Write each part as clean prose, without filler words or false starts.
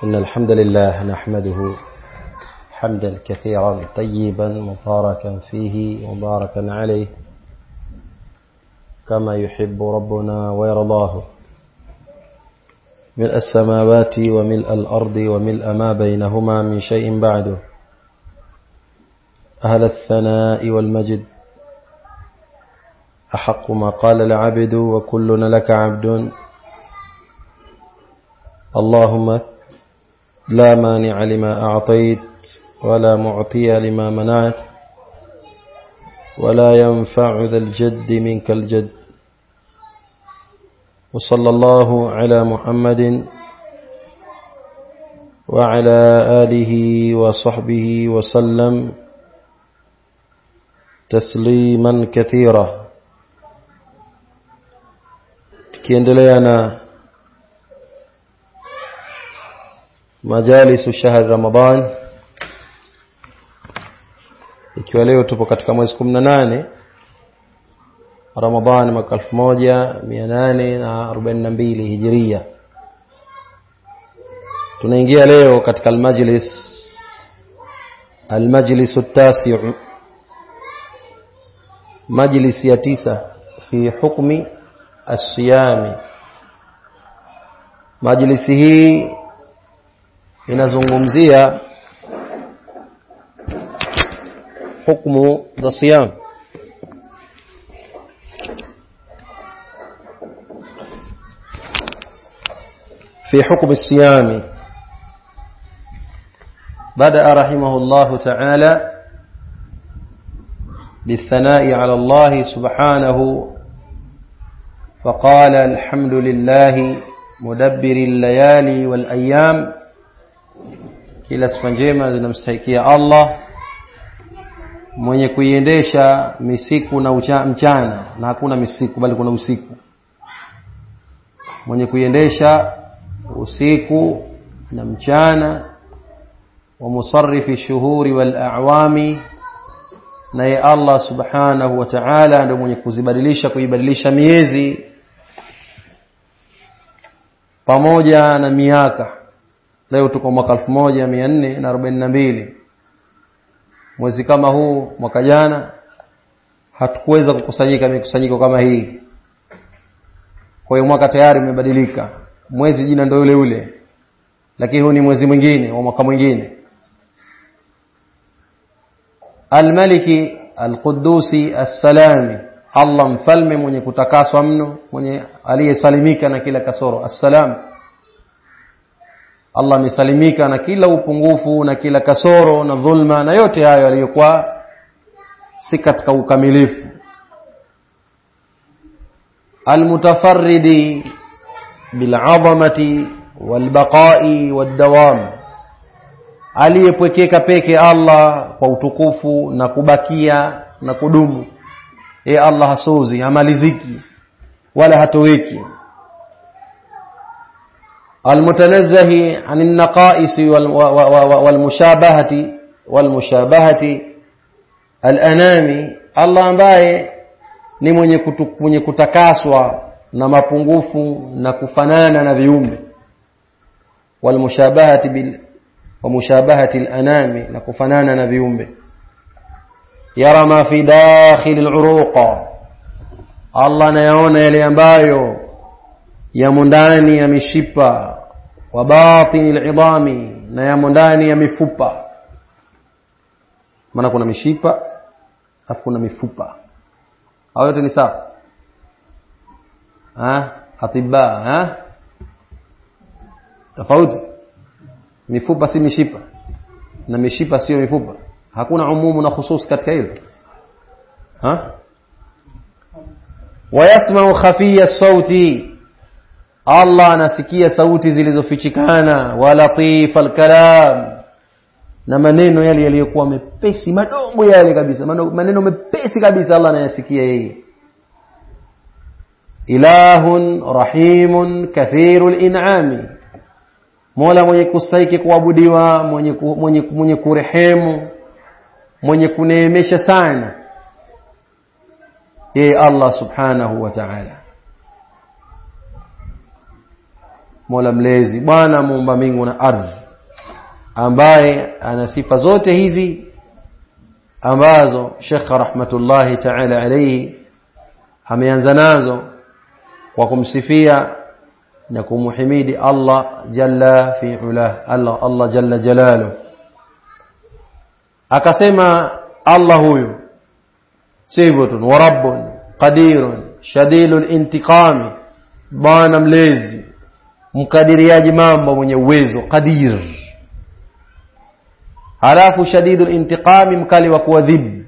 إن الحمد لله نحمده حمدا كثيرا طيبا مباركا فيه مباركا عليه كما يحب ربنا ويرضاه ملء السماوات وملء الأرض وملء ما بينهما من شيء بعده أهل الثناء والمجد أحق ما قال العبد وكلنا لك عبد اللهم لا مانع لما أعطيت ولا معطي لما منعت ولا ينفع ذا الجد منك الجد وصلى الله على محمد وعلى آله وصحبه وسلم تسليما كثيرا. Tukiendelea na majalisu shahr Ramadhan, ikiwa leo tupo katika mwezi 18 Ramadhan mwaka 1442 Hijria. Tunaingia leo katika al-majlis at-tasi', majlis ya 9 fi hukmi as-siyam. Majlisi hii inazungumzia hukumu za siyam. في حكم الصيام بدأ رحمه الله تعالى بالثناء على الله سبحانه فقال الحمد لله مدبر الليالي والأيام. Kila sifa njema zinamstahikia Allah mwenye kuiendesha misiku na mchana, na hakuna misiku bali kuna usiku, mwenye kuiendesha usiku na mchana, wa musarrifi shuhuri wal a'wami, naye Allah subhanahu wa ta'ala ndio mwenye kuibadilisha miezi pamoja na miaka. Leo tuko mwaka 1442. Mwezi kama huu mwaka jana hatukuweza kukusanyika mikusanyiko kama hii. Kwa hiyo mwaka tayari umebadilika. Mwezi jina ndio yule yule, lakini huu ni mwezi mwingine wa mwaka mwingine. Al-Maliki Al-Quddusi As-Salami, Allah mfalme mwenye kutakaswa mno, mwenye aliyesalimika na kila kasoro. As-Salam, Allah amesalimika na kila upungufu na kila kasoro na dhulma na yote hayo yaliyokuwa si katika ukamilifu. Al-Mutafarridi bil-'azamati wal-baqa'i wad-dawam, aliyepwekeka peke Allah kwa utukufu na kubakia na kudumu. Allah hasuzi, hamaliziki wala hatoweki. Al-mutanazzahi 'anil naqa'is wal-mushabahati al-anami, Allah ambaye ni mwenye kutakaswa na mapungufu na kufanana na viumbe. Wal-mushabahati mushabahati al-anami, na kufanana na viumbe. Yara ma fi dakhil al-uruqa, Allah anayaona yale ambayo yamo ndani ya mishipa. Wa batin al-'idami, na yamo ndani ya mifupa. Maana kuna mishipa afu kuna mifupa, au yote ni sawa? Atiba tofauti. Mifupa si mishipa na mishipa sio mifupa. Hakuna umumu na khusus katika hilo. Wa yasma'u khafiya sauti, Allah anasikia sauti zilizofichikana. Wa latifal kalam, na maneno yale yaliyokuwa mepesi, madogo yale kabisa, maneno mepesi kabisa Allah anayasikia yeye. Ilahun rahimun kathirul in'ami, Mola mwenye kustahiki kuabudiwa, mwenye kurehemu, mwenye kuneemesha sana, yeye Allah subhanahu wa ta'ala. Mola mlezi, Bwana muumba mbingu na ardhi, ambaye ana sifa zote hizi ambazo Sheikh rahmatullahi ta'ala alayhi ameanza nazo kwa kumsifia na kumhimidi Allah jalla fi ulah, Allah jalla jalalu. Akasema Allah huyu sifatu wa rabbun qadirun shadidul intiqami, Bwana mlezi mkadiriaji mambo, mwenye uwezo, qadir. Halafu shadidul intiqami, mkali wa kuadhibu,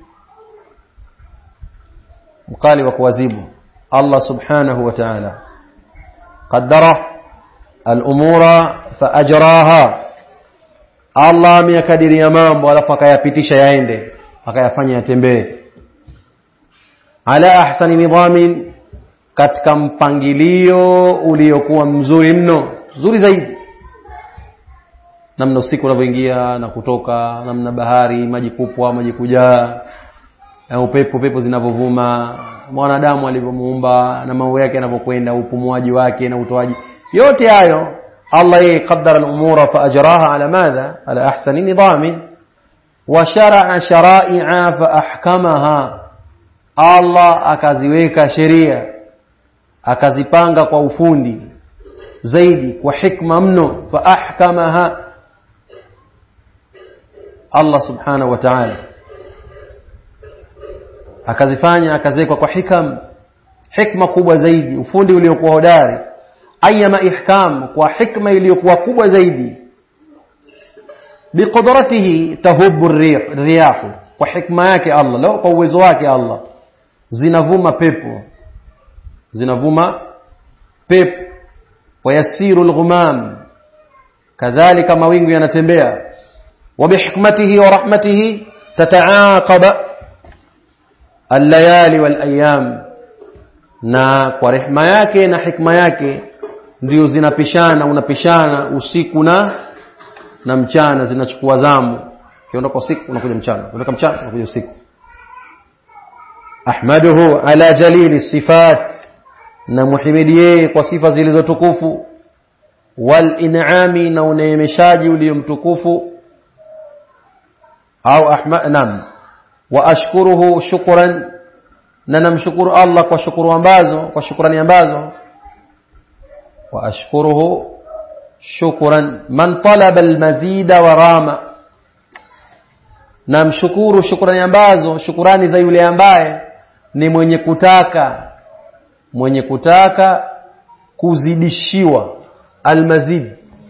mkali wa kuadhibu. Allah subhanahu wa ta'ala qaddara al-umura fa ajraha, Allah ameyakadiria mambo alafu akayapitisha yaende, akayafanya yatembee. Ala ahsani nidhamin, katika mpangilio uliokuwa mzuri mno, mzuri zaidi. Namna usiku unavyoingia na kutoka, namna bahari, maji kupwa, maji kujaa, pepo zinavovuma, mwanadamu alivyomuumba na mambo yake yanavyokwenda, upumuaji wake na utoaji, yote hayo Allah yeye qaddara al-umura fa ajraha ala madha, ala ahsani nidhamin. Wa shar'a shara'i'a fa ahkamaha, Allah akaziweka sheria, akazipanga kwa ufundi zaidi, kwa hikma mno. Fa ahkamaha, Allah subhanahu wa ta'ala akazifanya, akaziweka kwa hikma kubwa zaidi, ufundi uliokuwa hodari. Ayyama ihkam, kwa hikma iliyokuwa kubwa zaidi. Biqudratihi tahubbu riyah, kwa hikma yake Allah, leo kwa uwezo wake Allah zinavuma pepo, wayasiru al-ghumam, kadhalika mawingu yanatembea. Wa bihikmatihi wa rahmatihi tataaqaba al-layali wal-ayyam, na kwa rehema yake na hikma yake ndio unapishana usiku na mchana, zinachukua zamu. Ukiondoka usiku unakuja mchana, ukiondoka mchana unakuja usiku. Ahmaduhu ala jalili sifat, na muhimidie kwa sifa zilizotukufu. Wal in'ami, na uneemeshaji uliomtukufu. Au nam wa ashkuruhu shukran, na namshukuru Allah kwa shukrani ambazo wa ashkuruhu shukran man talaba almazida wa rama, namshukuru shukrani ambazo, shukrani za yule ambaye ni mwenye kutaka kuzidishiwa, almazid.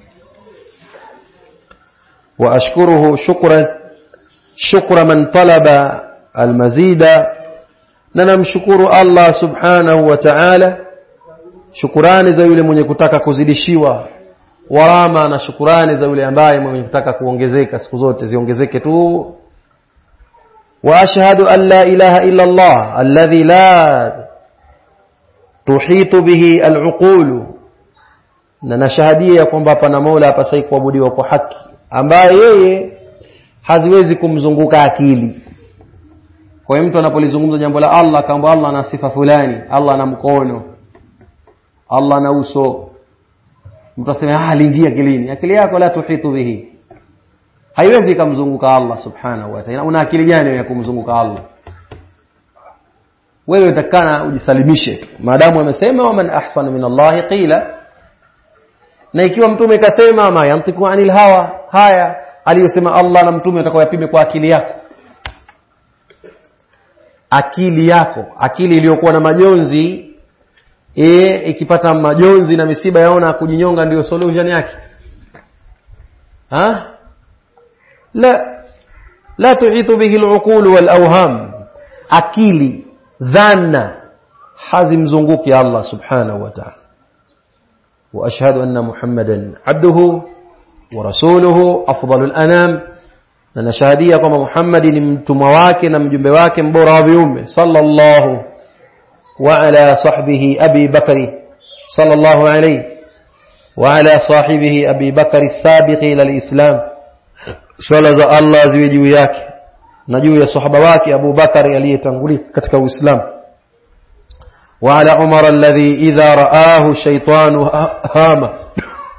Wa ashkuruhu shukra man talaba almazida, na namshukuru Allah subhanahu wa ta'ala shukrani za yule mwenye kutaka kuzidishiwa, warama, na shukrani za yule ambaye mwenye kutaka kuongezeka, siku zote ziongezeke tu. Wa ashhadu an la ilaha illa Allah alladhi la tuhitu bihi al-uqul, na nashahadia kwamba pana Mola hapasai kuabudiwa kwa haki, ambaye yeye haziwezi kumzunguka akili. Kwa hiyo mtu anapolizungumza jambo la Allah, kama Allah ana sifa fulani, Allah ana mkono, Allah ana uso, mtu asema aliingia akilini. Akili yako la tuhitu bihi, haiwezi kumzunguka Allah subhanahu wa ta'ala. Una akili gani ya kumzunguka Allah? Wewe utakana ujisalimishe, maadamu amesema wa man ahsana min Allah qila. Na ikiwa mtume kasema ma yantiku anil hawa, haya aliyosema Allah na mtume atakayopime kwa akili yako. Akili iliyokuwa na majonzi, ikipata majonzi na misiba yaona kujinyonga ndio solution yake. La tuhitu bihi al-uqul wal-awham, akili dhanna hazimzunguki Allah subhanahu wa ta'ala. Wa ashhadu anna Muhammadan abduhu wa rasuluhu afdalul anam, na nashahadia kwamba Muhammad ni mtumwa wake na mjumbe wake mbora wa viumbe. Sallallahu wa ala sahbihi Abi Bakri, sallallahu alayhi wa ala sahibihi Abi Bakri as-sabiqi ila al-islam, swala za Allah ziwe juu yake na juu ya sahaba wake Abu Bakari aliyetangulia katika Uislamu. Wa ala Umar alladhi idha ra'ahu shaytanu hama,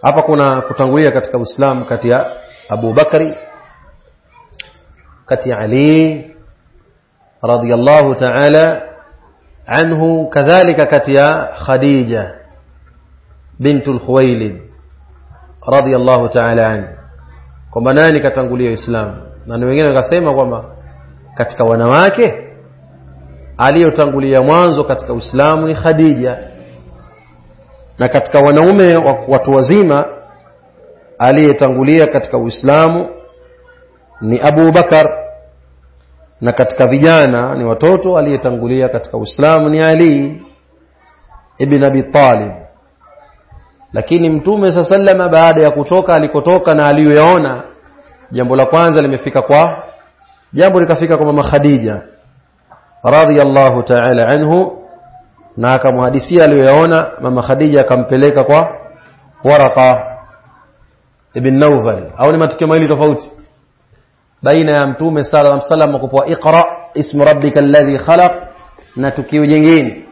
hapa kuna kutangulia katika Uislamu kati ya Abu Bakari, kati ya Ali radhiyallahu ta'ala anhu, kadhalika kati ya Khadija bintul Khuwailid radhiyallahu ta'ala anha, kwamba nani katangulia Uislamu. Na wengine wakasema kwamba katika wanawake aliyotangulia mwanzo katika Uislamu ni Khadija, na katika wanaume watu wazima aliyetangulia katika Uislamu ni Abu Bakar, na katika vijana ni watoto aliyetangulia katika Uislamu ni Ali ibn Abi Talib. Lakini Mtume sallallahu baada ya kutoka alikotoka na aliyoyaona, jambo la kwanza likafika kwa mama Khadija radhiyallahu ta'ala anhu, na akamhadithia aliyoyaona. Mama Khadija akampeleka kwa Waraka ibn Nawfal. Au ni matukio mawili tofauti baina ya Mtume sallallahu alaihi wasallam kupewa Iqra ismi rabbikal ladhi khalaq na tukio jingine.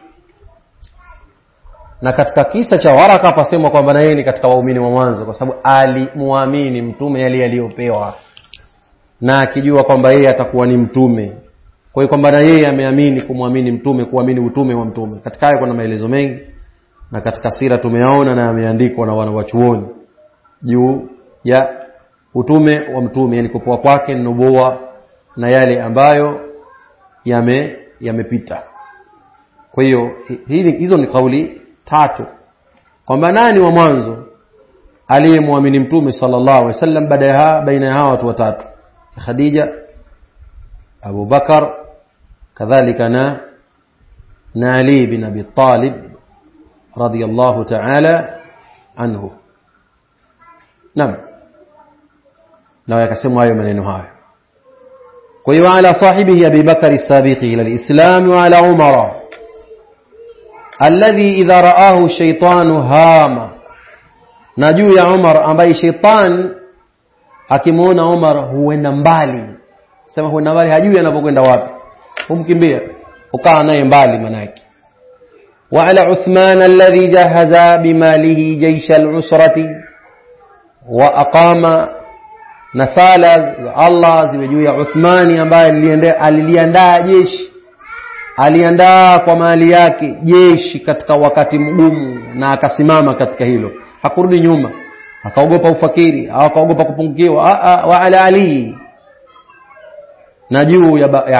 Na katika kisa cha Waraka pasemwa kwamba yeye ni katika waumini wa mwanzo, kwa sababu alimuamini Mtume yale aliyopewa na akijua kwamba yeye atakuwa ni mtume. Kwa hiyo kwamba na yeye ameamini kumwamini Mtume, kuamini utume wa Mtume. Katika hayo kuna maelezo mengi, na katika sira tumeyaona na yameandikwa na wanawachuoni juu ya utume wa Mtume, yani kupewa kwake nubuwa na yale ambayo yamepita. Kwa hiyo hizo ni kauli tatu, kwamba nani wa mwanzo aliyemwamini Mtume sallallahu alaihi wasallam baina ya hawa watu watatu: Khadija, Abu Bakar, kadhalika na Ali bin Abi Talib radhiyallahu ta'ala anhu. Naam, na yakasema hayo maneno hayo. Kwa hiyo ala sahibihi Abi Bakar as-sabiqi ila al-islam, wa ala Umar alladhi idha ra'ahu shaytanu hama, na juu ya Umar ambaye shaytan akimuona Umar huenda mbali. Sema huenda mbali, hajui anapokwenda wapi, humkimbia, ukaa naye mbali manaki. Wa ala Uthman alladhi jahaza bimalihi jaysh al-usrati wa aqama, na sala Allah ziwe juu ya Uthmani ambaye aliliandaa jeshi, aliandaa kwa mali yake jeshi katika wakati mgumu, na akasimama katika hilo, hakurudi nyuma, akaogopa ufakiri au akaogopa kupungukiwa. Wa ala Ali, na juu ya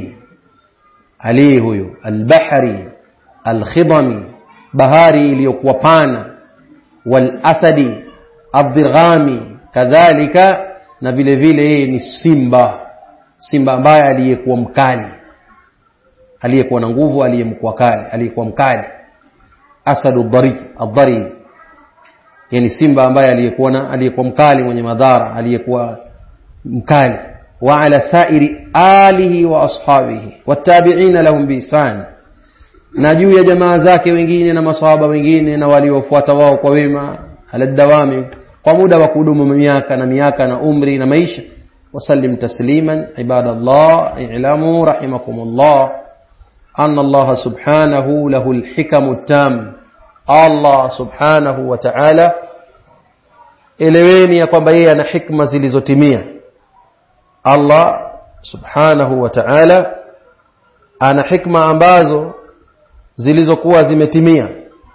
Ali huyo al-bahri al-khidami, bahari iliyokuwa pana, wal asadi ad-dirghami, kadhalika na vile vile yeye ni simba ambaye aliyekuwa mkali, aliyekuwa na nguvu, aliyekuwa mkali. Asadu ad-dari, yani simba ambaye aliyekuwa mkali, mwenye madhara, aliyekuwa mkali. Wa ala sairi alihi wa ashabihi wattabi'ina lahum bi ihsan, na juu ya jamaa zake wengine na maswahaba wengine na waliofuata wao kwa wema, ala dawami, kwa muda wa kudumu miaka na umri na maisha. Wasallim tasliman. Ibadallah, i'lamu rahimakumullah anna Allah subhanahu lahu al-hikamu tam. Allah subhanahu wa ta'ala, eleweni ya kwamba yeye ana hikma zilizotimia. Allah subhanahu wa ta'ala ana hikma ambazo zilizokuwa zimetimia.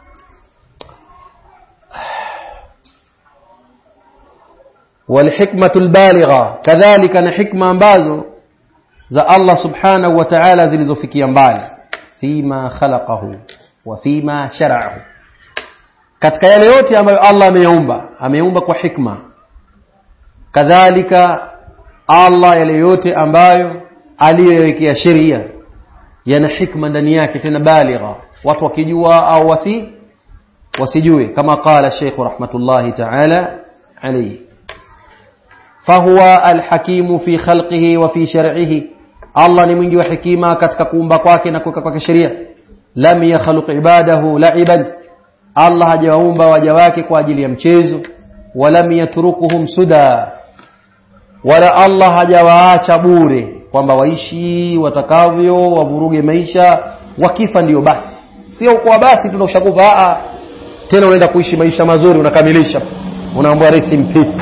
Wal hikmatul baligha, kadhalika na hikma ambazo za Allah subhanahu wa ta'ala zilizofikia mbali. Fima khalaqahu wa fima shara'ahu, katika yale yote ambayo Allah ameumba kwa hikma. Kadhalika Allah yale yote ambayo aliyowekea sheria yana hikma ndani yake, tena baligha, watu wakijua au wasijue, kama qala Sheikh rahmatullahi ta'ala alayhi. Fahuwa alhakimu fi khalqihi wa fi shar'ihi, Allah ni mwingi wa hikima katika kuumba kwake na kuweka kwake sheria. Lam yakhluq ibadahu la'iban, Allah hajawaumba waja wake kwa ajili ya mchezo. Walam yatrukuhum suda, wala Allah hajawaacha bure kwamba waishi watakavyo, wavuruge maisha, wakifa ndio basi. Sio kwa basi tunashakufa, tena unaenda kuishi maisha mazuri, unakamilisha, unaambiwa rest in peace.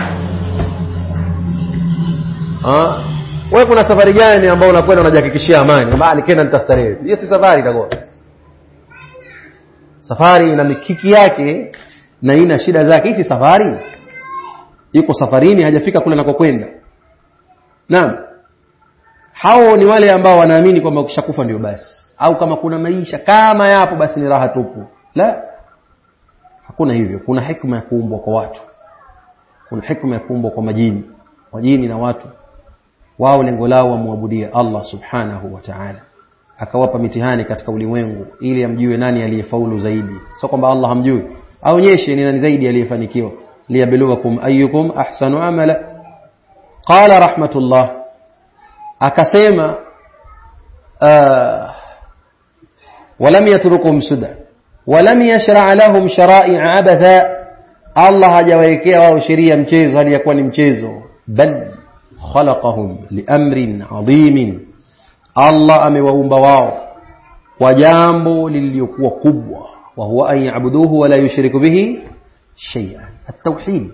Wewe kuna safari gani ambayo unakwenda unajihakikishia amani? Kwamba nikienda nitastarehe. Hiyo si safari itakuwa. Safari ina mikiki yake na ina shida zake. Hii si safari. Yuko safarini, hajafika kule anakokwenda. Naam. Hao ni wale ambao wanaamini kwamba ukishakufa ndio basi, au kama kuna maisha kama yapo basi ni raha tupu. La. Hakuna hivyo. Kuna hikma ya kuumbwa kwa watu. Kuna hikma ya kuumbwa kwa majini. Majini na watu wao lengo lao wamwabudia Allah subhanahu wa ta'ala. Akawapa mitihani katika ulimwengu ili amjue nani aliyefaulu zaidi. Sio kwamba Allah hamjui, aonyeshe ni nani zaidi aliyefanikiwa. Liyabluwakum ayyukum ahsanu amala. Qala rahmatullah, akasema walam yatrukum suda walam yashra' lahum shara'i'a abatha. Allah hajawaekea wao sheria mchezo hali yakuwa ni mchezo, bal khalaqahum liamrin adhimin. Allah amewaumba wao kwa jambo lililokuwa kubwa, wa huwa an ya'buduhu wa la yushriku bihi shay'an. At-tauhid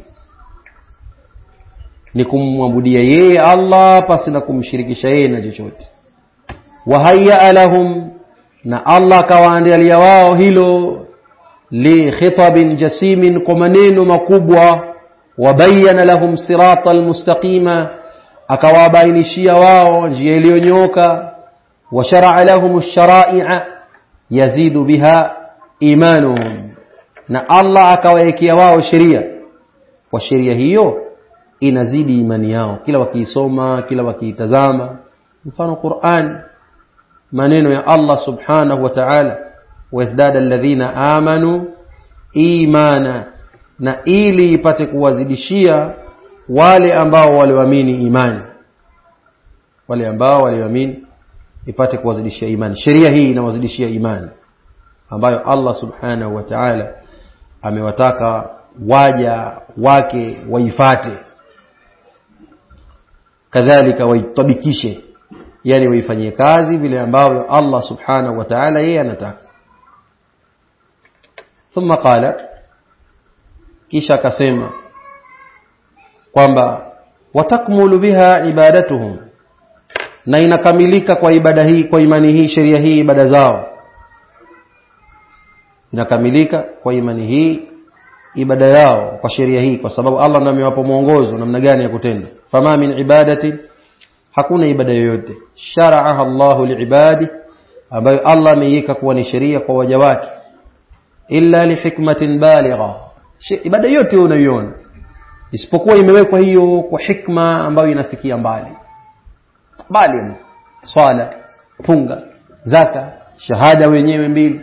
ni kumwabudia yeye Allah pasi na kumshirikisha yeye na chochote. Wa hayya lahum, na Allah kawaandalia wao hilo, li khitabin jasimin, kwa maneno makubwa. Wa bayyana lahum siratal mustaqima, akawabainishia wao njia iliyonyooka. Wa shar'a lahum ash-shara'i'a yazidu biha imanuhum, na Allah akawaekea wao sheria, kwa sheria hiyo inazidi imani yao kila wakiisoma, kila wakiitazama. Mfano Qur'an, maneno ya Allah subhanahu wa ta'ala, wazdada alladhina amanu imana, na ili ipate kuwazidishia wale ambao walioamini imani, wale ambao walioamini ipate kuwazidishia imani. Sheria hii inawazidishia imani ambayo Allah subhanahu wa ta'ala amewataka waja wake waifate, kadhalika waitabikishe, yani waifanyie kazi vile ambavyo Allah subhanahu wa ta'ala yeye anataka. Thumma qala, kisha akasema kwamba watakmulu biha ibadatuhum, na inakamilika kwa ibada hii, kwa imani hii, sheria hii, ibada zao inakamilika kwa imani hii, ibada yao, kwa sheria hii, kwa sababu Allah ndiye amewapa mwongozo namna gani ya kutenda. Fama min ibadati, hakuna ibada yoyote, shara'aha Allahu liibadi, ambayo Allah ameiweka kuwa ni sheria kwa waja wake, illa lihikmatin baligha. Ibada yote unaiona isipokuwa imewekwa hiyo kwa hikma ambayo inafikia mbali. Bali swala, funga, zaka, shahada wenyewe mbili,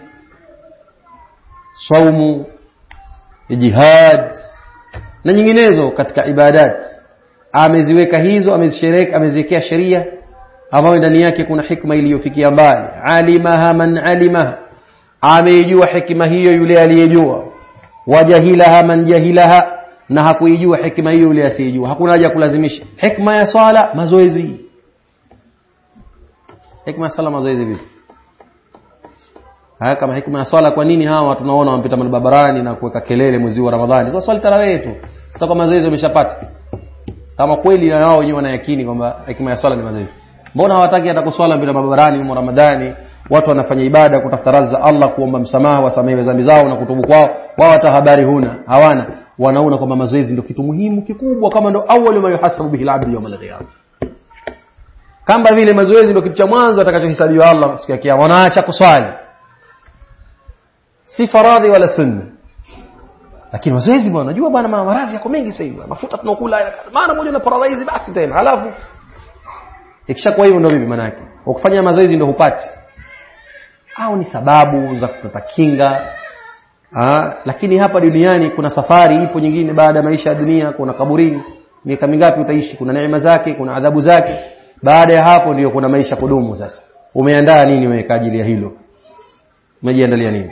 saumu, jihad na nyinginezo katika ibadat, ameziweka hizo, ameziwekea sheria ambayo ndani yake kuna hikma iliyofikia mbali. Alimaha man alimaha, amejua hikma hiyo yule aliyejua. Wajahilaha man jahilaha, na hakuijua hikma hiyo yule asiyejua. Hakuna haja kulazimisha. Hikma ya swala, mazoezi. Hikma ya swala, mazoezi vipi? Haya, kama hikma ya swala, kwa nini hawa tunaona wanapita barabarani na kuweka kelele mwezi wa Ramadhani? Sasa swali tarawih tu. Sasa kwa mazoezi wameshapata. Kama kweli wao wenyewe wanayakini kwamba hikma ya swala ni mazoezi, mbona hawataki hata kuswala bila barabarani mwezi wa Ramadhani? Watu wanafanya ibada kutafuta radhi za Allah, kuomba msamaha, wasamehe dhambi zao na kutubu kwao. Wao hata habari hawana. Wanaona kwamba mazoezi ndio kitu muhimu kikubwa, kama ndio awwal ma yuhasabu bihi al-'abd yawm al-qiyamah. Kama vile mazoezi ndio kitu cha mwanzo atakachohesabiwa Allah siku ya kiyama. Wanaacha kuswali, si faradhi wala sunna. Lakini mazoezi bwana, unajua bwana, maradhi yako mengi sasa hivi, mafuta tunakula maana moja na paralyze basi tena. Halafu ikishakuwa hivyo ndio bibi, maana yake ukifanya mazoezi ndio hupati, au ni sababu za kupata kinga. Lakini hapa duniani kuna safari ipo nyingine baada ya maisha ya dunia. Kuna kaburini, miaka mingapi utaishi, kuna neema zake, kuna adhabu zake. Baada ya hapo ndio kuna maisha kudumu. Sasa umeandaa nini wewe kwa ajili ya hilo? Umejiandalia nini?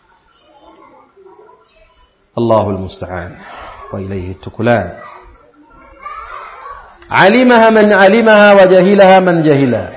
Allahul musta'an wa ilayhi tukulan. Alimaha man alimaha wa jahilaha man jahilaha,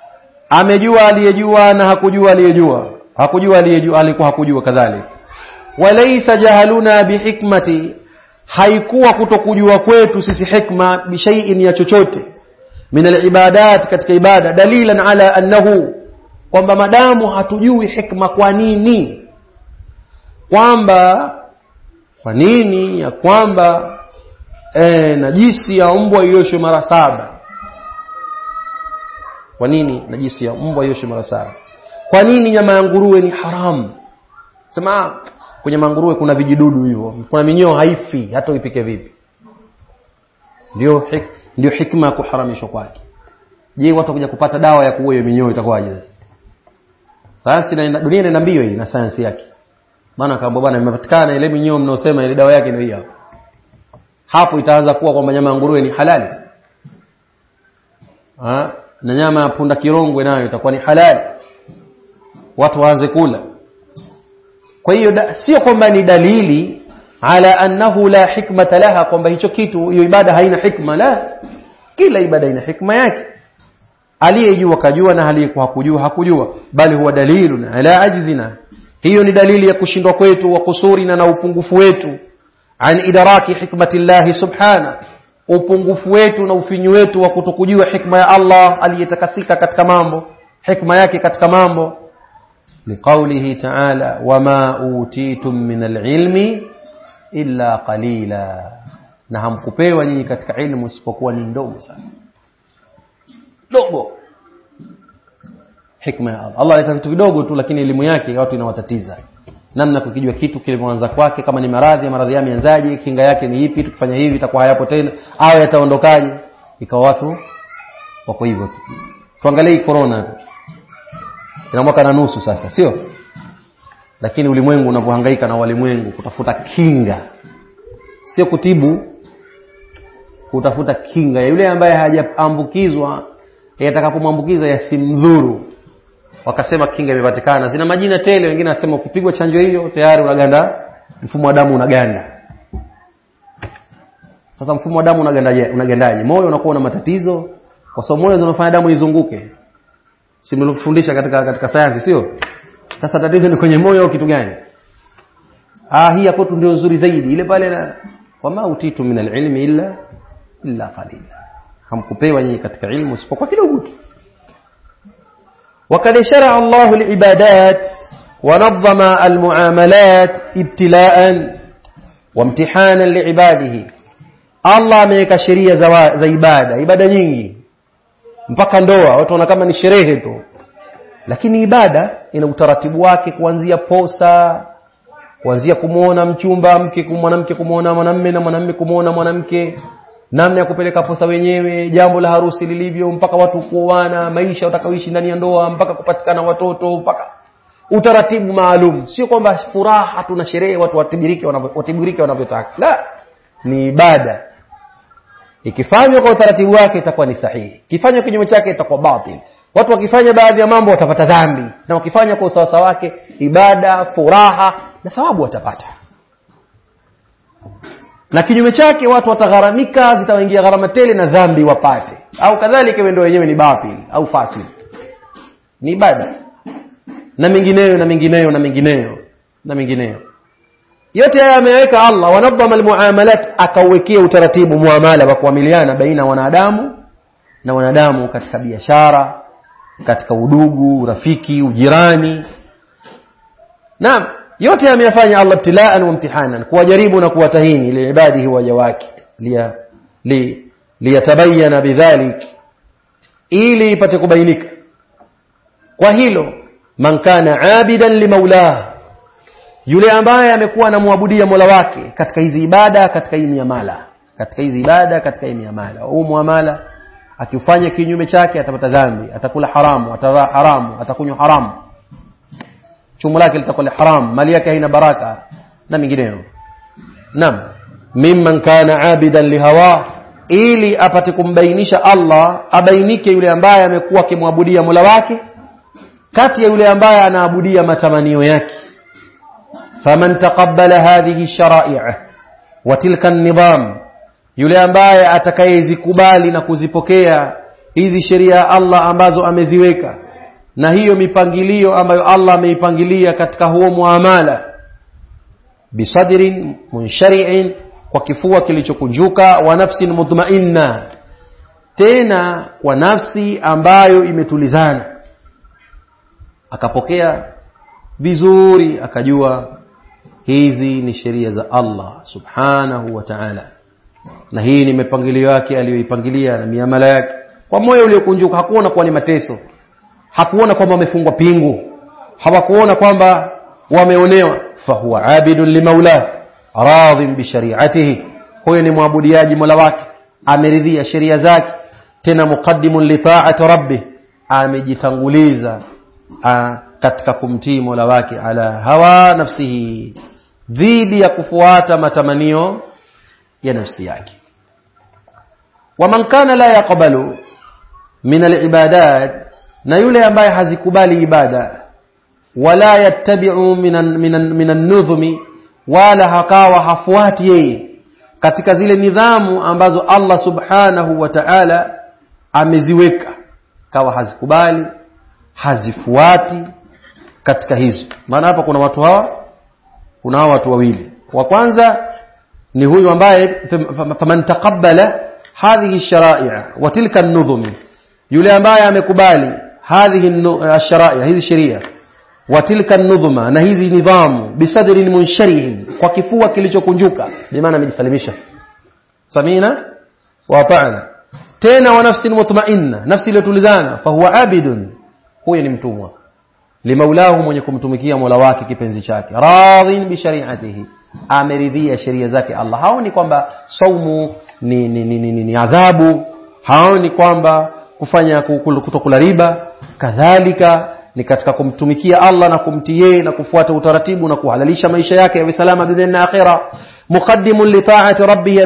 amejua aliyejua na hakujua aliyejua. Hakujua aliyejua, alikuwa hakujua kadhalika. walaysa jahaluna bihikmati, haikuwa kutokujua kwetu sisi hikma bishai'in ya chochote min al-ibadat, katika ibada, dalilan ala annahu, kwamba madamu hatujui hikma kwa nini, kwamba kwa nini ya kwamba najisi ya mbwa ioshwe mara 7. Kwa nini najisi ya mbwa ioshwe mara 7? Kwa nini nyama ya nguruwe ni haramu? Sema kwenye nguruwe kuna vijidudu hivyo, kuna minyoo haifi hata uipike vipi. Ndio hikma ya kuharamishwa kwake. Je, watu kuja kupata dawa ya kuua hiyo minyoo itakuwaje sasa? Sayansi na dunia inaenda mbio hii na sayansi yake. Maana kama bwana imepatikana ile minyoo mnaosema ile dawa yake ndio hiyo. Hapo itaanza kuwa kwamba nyama ya nguruwe ni halali. Na nyama ya punda kirongwe nayo itakuwa ni halali. Watu waanze kula. Kwa hiyo sio kwamba ni dalili ala annahu la hikmata laha, kwamba hicho kitu, hiyo ibada haina hikma. La, kila ibada ina hikma yake. Aliyejua kajua na aliyekuwa hakujua hakujua, bali huwa dalilun ala ajzina. Hiyo ni dalili ya kushindwa kwetu, wa kusurina, na upungufu wetu, an idraki hikmatillahi subhana, upungufu wetu na ufinyu wetu wa kutokujua hikma ya Allah aliyetakasika katika mambo, hikma yake katika mambo. Liqaulihi ta'ala, wama utitum min alilmi illa qalila, na hamkupewa nyinyi katika ilmu isipokuwa ni ndogo sana, dogo. Hikma ya Allah, Allah aleta vitu vidogo tu, lakini elimu yake watu inawatatiza. Namna kukijua kitu kilipoanza kwake, kama ni maradhi yameanzaje, kinga yake ni ipi, tukifanya hivi itakuwa hayapo tena au yataondokaje, ikawa watu wako hivyo tu. Tuangalie corona, ina mwaka na nusu sasa, sio? Lakini ulimwengu unapohangaika na walimwengu kutafuta kinga, sio kutibu, kutafuta kinga ya yule ambaye hajaambukizwa, yatakapomwambukiza yasimdhuru. Wakasema kinga imepatikana, zina majina tele. Wengine wanasema ukipigwa chanjo hiyo tayari unaganda, mfumo wa damu unaganda. Sasa mfumo wa damu unagandaje? Moyo unakuwa na matatizo, kwa sababu moyo ndio unafanya damu izunguke. Si mlifundisha katika sayansi, sio? Sasa tatizo ni kwenye moyo au kitu gani? Hii hapo ndio nzuri zaidi. Ile pale na wama utitu min alilmi illa qalila, hamkupewa nyinyi katika ilmu isipokuwa kidogo tu. وقد شرع الله العبادات ونظم المعاملات ابتلاء وامتحانا لعباده. Allah ameweka sheria za ibada nyingi, mpaka ndoa watu wana kama ni sherehe tu, lakini ibada ina utaratibu wake, kuanzia posa, kuanzia kumuona mchumba, mwanamke kumuona mwanamume, na mwanamume kumuona mwanamke, namna ya kupeleka posa wenyewe, jambo la harusi lilivyo, mpaka watu kuoana, maisha utakaoishi ndani ya ndoa, mpaka kupatikana watoto, mpaka utaratibu maalum. Sio kwamba furaha tuna sherehe watu watibirike wanavyotaka. La, ni ibada. Ikifanywa kwa utaratibu wake itakuwa ni sahihi, ikifanywa kinyume chake itakuwa batil. Watu wakifanya baadhi ya mambo watapata dhambi, na wakifanya kwa usawa wake ibada, furaha na thawabu watapata. Na kinyume chake watu watagharamika, zitawaingia gharama tele na dhambi wapate, au kadhalika wendo wenyewe ni batil au fasid. Ni ibada na mengineyo na mengineyo na mengineyo na mengineyo. Yote haya ameweka Allah. Wanadhama almuamalat, akawekea utaratibu muamala wa kuamiliana baina wanadamu na wanadamu, katika biashara, katika udugu, urafiki, ujirani. Naam, yote ameyafanya Allah ibtilaan wa imtihanan, kuwajaribu na kuwatahini liibadihi waja wake, liyatabayana bidhalik, ili ipate kubainika kwa hilo, man kana abidan limaulah, yule ambaye amekuwa anamwabudia Mola wake katika hizi ibada, katika hii miamala, katika hizi ibada, katika hii miamala. Au muamala akifanya kinyume chake atapata dhambi, atakula haramu, atavaa haramu, atakunywa haramu, chumo lake litakuwa haram, mali yake haina baraka na mingineyo. Naam, mimman kana abidan lihawa, ili apate kumbainisha Allah, abainike yule ambaye amekuwa akimwabudia Mola wake kati ya yule ambaye anaabudia matamanio yake. Faman taqabbala hadhihi ash-shara'i' wa tilka an-nizam, yule ambaye atakayezikubali na kuzipokea hizi sheria Allah ambazo ameziweka, na hiyo mipangilio ambayo Allah ameipangilia katika huo muamala, bisadrin munshari'in, kwa kifua kilichokunjuka, wa nafsin mutma'inna, tena kwa nafsi ambayo imetulizana. Akapokea vizuri, akajua hizi ni sheria za Allah subhanahu wa ta'ala, na hii ni mipangilio yake aliyoipangilia na miamala yake, kwa moyo uliokunjuka. Hakuona kwa ni mateso, hakuona kwamba wamefungwa pingu, hawakuona kwamba wameonewa. Fahuwa abidun limaula radhin bi shari'atihi, huyo ni muabudiaji Mola wake, ameridhia sheria zake. Tena muqaddimun li ta'ati rabbih, amejitanguliza katika kumtii Mola wake, ala hawa nafsihi, dhidi ya kufuata matamanio ya nafsi yake. Waman kana la yaqbalu min al-ibadat, na yule ambaye hazikubali ibada, wala yattabi'u min an-nudhmi, wala hakawa hafuati yeye katika zile nidhamu ambazo Allah subhanahu wa ta'ala ameziweka, kawa hazikubali, hazifuati katika hizo. Maana hapa kuna watu hawa, kuna watu wawili. Wa kwanza ni huyu ambaye faman taqabbala hadhihi ash-shara'i' wa tilka an-nudhum, yule ambaye amekubali hadhihi ash-shara'i', hizi sheria, wa tilka an-nudhuma, na hizi nidhamu, bisadrin munsharihin, kwa kifua kilichokunjuka, bi maana amejisalimisha, samina wa ta'ala. Tena wa nafsin mutma'inna, nafsi iliyotulizana, fa huwa abidun, huyo ni mtumwa, limaulahu, mwenye kumtumikia Mola wake kipenzi chake, radhin bi shari'atihi, ameridhia sheria zake Allah. Haoni kwamba saumu ni adhabu, haoni kwamba kufanya kutokula riba kadhalika ni katika kumtumikia Allah na kumtii yeye na kufuata utaratibu na kuhalalisha maisha yake yawe salama dunia na akhera. Muqaddimun li ta'ati rabbih,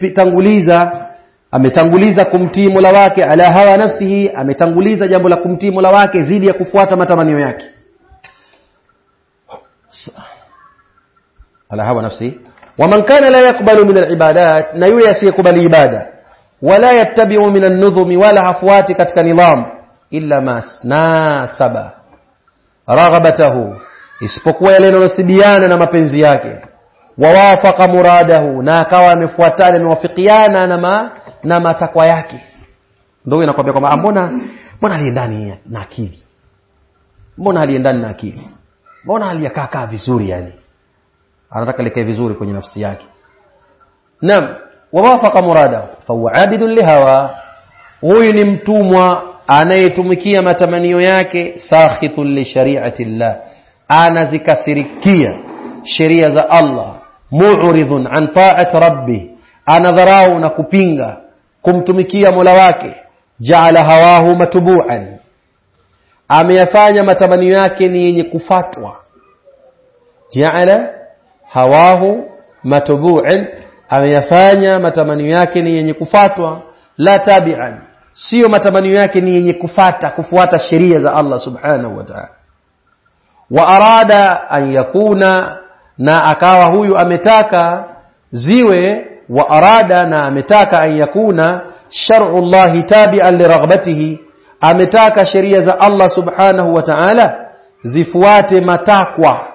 ametanguliza kumtii Mola wake, ala hawa nafsihi, ametanguliza jambo la kumtii Mola wake zidi ya kufuata matamanio yake, ala hawa nafsihi. Waman kana la yaqbalu min al-ibadat, na yule asiyekubali ibada, wala yattabi'u min an-nudhumi, wala hafuati katika nidham, illa ma nasaba raghabatahu, isipokuwa yale yanayosibiana na mapenzi yake, wawafaqa muradahu, na akawa amefuatana, amewafikiana na matakwa yake. Ndio inakwambia kwamba mbona aliendani na akili, mbona aliendani na akili, mbona aliyakaa vizuri, yani anataka likae vizuri kwenye nafsi yake. Naam, wawafaqa muradahu fa huwa abidun lihawa, huyu ni mtumwa anayetumikia matamanio yake, sakhitun li shari'ati llah, anazikasirikia sheria za Allah, mu'ridun an ta'ati rabbih, anadharau na kupinga kumtumikia Mola wake, ja'ala hawahu matbu'an, ameyafanya matamanio yake ni yenye kufatwa, ja'ala hawahu matbu'an, ameyafanya matamanio yake ni yenye kufatwa, la tabi'an, sio matamanio yake ni yenye kufuata sheria za Allah subhanahu wa ta'ala. Wa arada an yakuna, na akawa huyu ametaka ziwe, wa arada, na ametaka an yakuna shar'u Allah tabi'an li raghbatihi, ametaka sheria za Allah subhanahu wa ta'ala zifuate matakwa,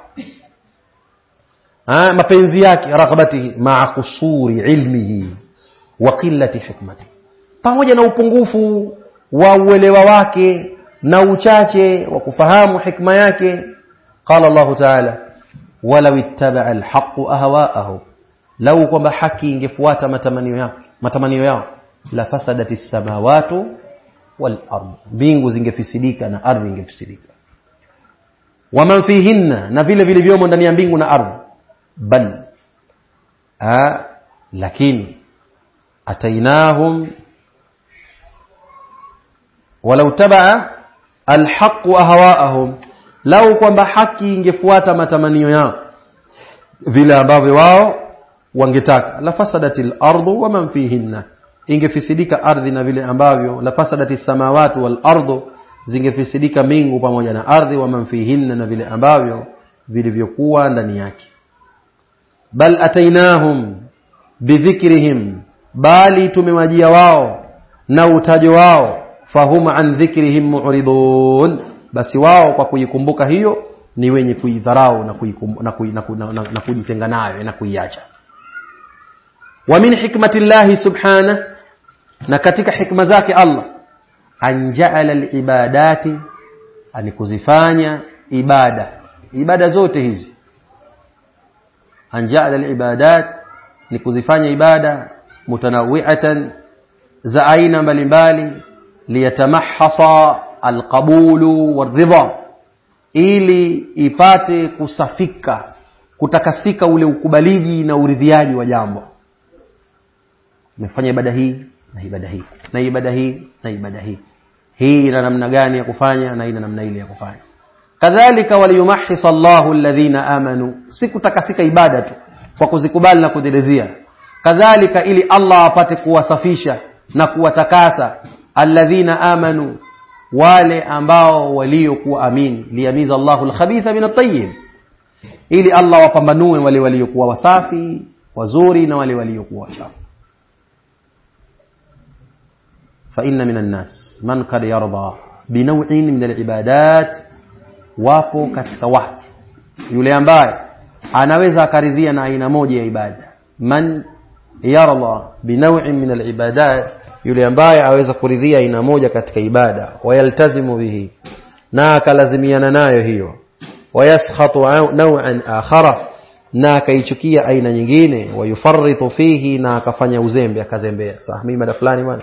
mapenzi yake, raghbatihi, ma'a kusuri ilmihi wa qillati hikmatihi, pamoja na upungufu wa uelewa wake na uchache wa kufahamu hikma yake. Qala Allah ta'ala, walau ittaba'a al-haqqu ahwa'ahu, lau kwamba haki ingefuata matamanio yao, la fasadati as-samawati wal ard, mbingu zingefisidika na ardhi ingefisidika, wa man fihinna, na vile vilivyomo ndani ya mbingu na ardhi. Bal, lakini atainahum, walau taba'a alhaqqu ahwa'ahum, lau kwamba haki ingefuata matamanio yao vile ambavyo wao wangetaka, la fasadatil ardu wa man fihinna, ingefisidika ardhi na vile ambavyo, la fasadatis samawati wal ardu, zingefisidika mbingu pamoja na ardhi, wa man fihinna, na vile ambavyo vilivyokuwa ndani yake. Bal atainahum bidhikrihim, bali tumewajia wao na utajo wao, fahum an dhikrihim mu'ridun, basi wao kwa kuikumbuka hiyo ni wenye kuidharau na kujitenga nayo na kuiacha. Wa min hikmatillahi subhanahu, na katika hikma zake Allah, an ja'ala al-ibadati, alikuzifanya ibada zote hizi. An ja'ala al-ibadat, ni kuzifanya ibada mutanawwi'atan, za aina mbalimbali, liyatamahhasa al-qabulu war-ridha, ili ipate kusafika, kutakasika ule ukubaliji na uridhiaji wa jambo. Umefanya ibada hii na ibada hii na ibada hii na ibada hii, hii ina namna gani ya kufanya na ina namna ile ya kufanya. Kadhalika waliyumahhisa Allahu alladhina amanu, si kutakasika ibada tu kwa kuzikubali na kuziridhia, kadhalika ili Allah apate kuwasafisha na kuwatakasa alladhina amanu, wale ambao waliokuwa amini, liyamiza Allahu al-khabitha min at-tayyib, ili Allah wapambanue wale waliokuwa wasafi wazuri na wale waliokuwa wachafu. Fa inna minan nas man qad yarda bi naw'in min al-ibadat, wapo katika watu yule ambaye anaweza akaridhia na aina moja ya ibada. Man yarda bi naw'in min al-ibadat, yule ambaye aweza kuridhia aina moja katika ibada, wayaltazimu bihi, na akalazimiana nayo hiyo, wayaskhatu naw'an akhara, na akaichukia aina nyingine, wayufarritu fihi, na akafanya uzembe, akazembea. Sasa mimi mada fulani bwana,